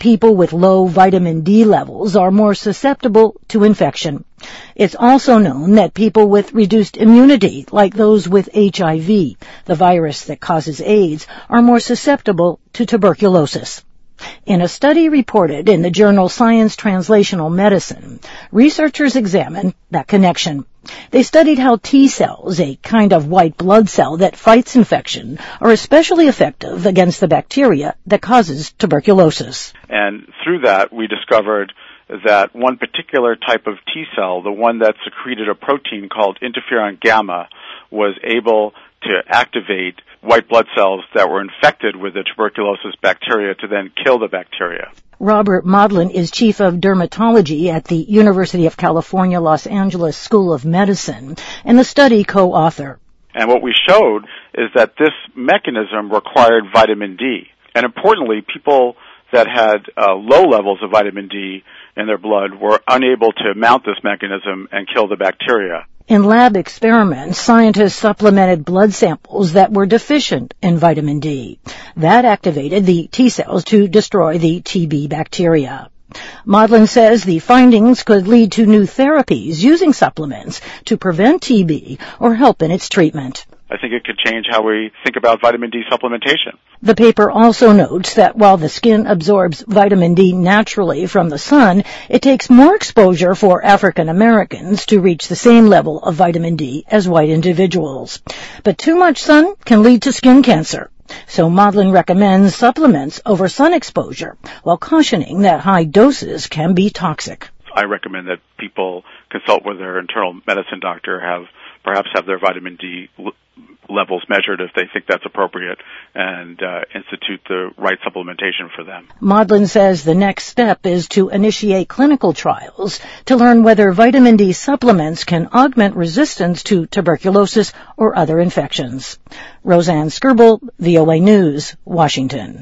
people with low vitamin D levels are more susceptible to infection. It's also known that people with reduced immunity, like those with HIV, the virus that causes AIDS, are more susceptible to tuberculosis. In a study reported in the journal Science Translational Medicine, researchers examined that connection. They studied how T cells, a kind of white blood cell that fights infection, are especially effective against the bacteria that causes tuberculosis. And through that, we discovered that one particular type of T cell, the one that secreted a protein called interferon gamma, was able to activate white blood cells that were infected with the tuberculosis bacteria to then kill the bacteria. Robert Maudlin is chief of dermatology at the University of California, Los Angeles School of Medicine, and the study co-author. And what we showed is that this mechanism required vitamin D. And importantly, people that had low levels of vitamin D in their blood were unable to mount this mechanism and kill the bacteria. In lab experiments, scientists supplemented blood samples that were deficient in vitamin D. That activated the T cells to destroy the TB bacteria. Maudlin says the findings could lead to new therapies using supplements to prevent TB or help in its treatment. I think it could change how we think about vitamin D supplementation. The paper also notes that while the skin absorbs vitamin D naturally from the sun, it takes more exposure for African Americans to reach the same level of vitamin D as white individuals. But too much sun can lead to skin cancer. So Maudlin recommends supplements over sun exposure, while cautioning that high doses can be toxic. I recommend that people consult with their internal medicine doctor, perhaps have their vitamin D levels measured if they think that's appropriate, and institute the right supplementation for them. Maudlin says the next step is to initiate clinical trials to learn whether vitamin D supplements can augment resistance to tuberculosis or other infections. Roseanne Skirble, VOA News, Washington.